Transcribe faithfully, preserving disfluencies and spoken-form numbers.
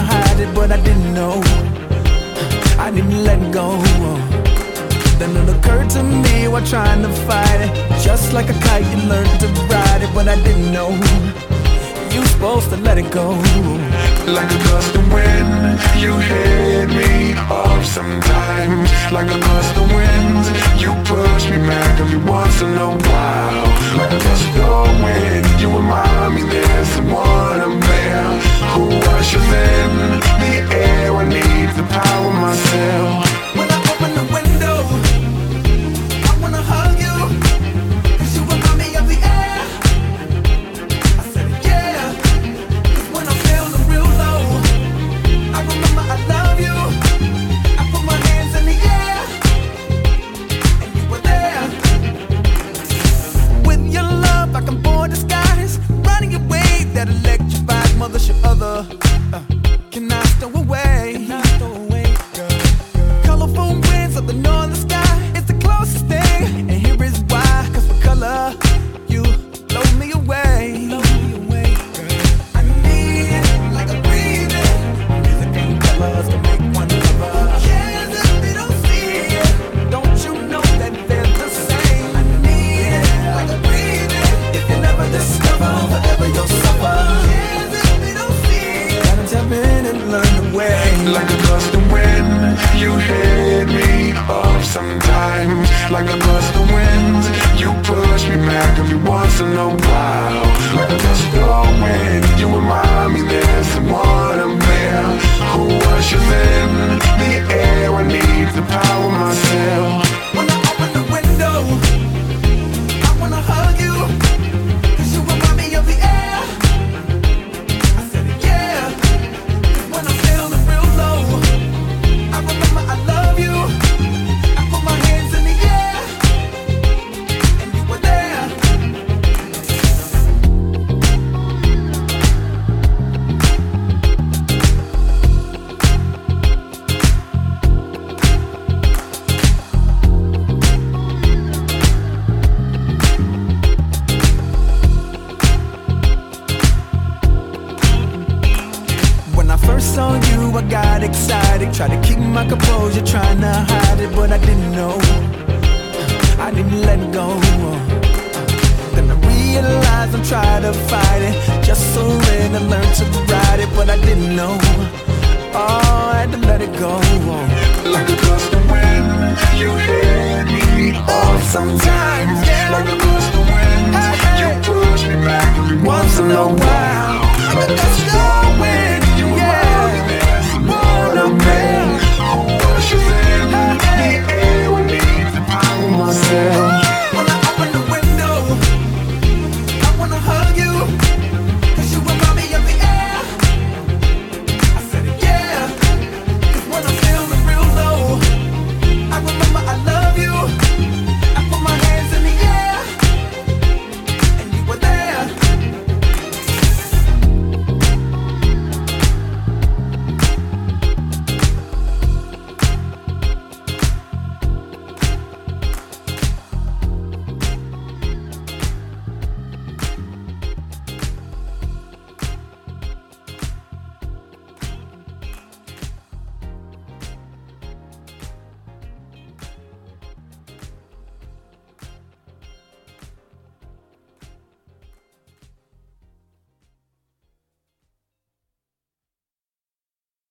hide it, but I didn't know. I didn't let go. Then it occurred to me while trying to fight it. Just like a kite, you learned to ride it, but I didn't know you supposed to let it go. Like a gust of wind, you hit me off sometimes. Like a gust of wind, you push me back every once in a while. Like a gust of wind, you remind me there's someone up there who ushers in the air. I need to power myself. When I open the window, I wanna hug you, 'cause you remind me of the air. I said yeah, 'cause when I'm feeling real low, I remember I love you. I put my hands in the air, and you were there. With your love, I can board the skies, riding your wave that electrifies mothership other. Uh, can I stow away? Can I stow away, girl? Colorful winds of the northern sky, it's the closest thing, and here is why. 'Cause for color, you blow me away. Blow me away, girl. I need it like a breathing. Music and colors can make one lover. Yes, if they don't see it, don't you know that they're the same? I need it like a breathing. If you never discover, forever you'll suffer. Yes, if they don't see it, gotta tap in and learn the way. Like a gust of wind, you hit me off sometimes. Like a gust of wind, you push me back every once in a while. Like a gust of wind, you remind me there's someone up there who ushers in the air. I need to power myself. When I open the window, I wanna hug you, 'cause you remind me of the air. I said yeah, 'cause when I'm feeling real low, I remember I love you. I put my hands in the air, and you were there. When I first saw you, I got excited. Tried to keep my composure, trying to hide it, but I didn't know. I didn't let go. Then I realized I'm trying to fight it. Just surrender, learn to ride it, but I didn't know. Oh, I had to let it go. Like a gust of wind, you hit me off sometimes. Like a gust of wind, you push me back every once in a while. Like a gust of wind,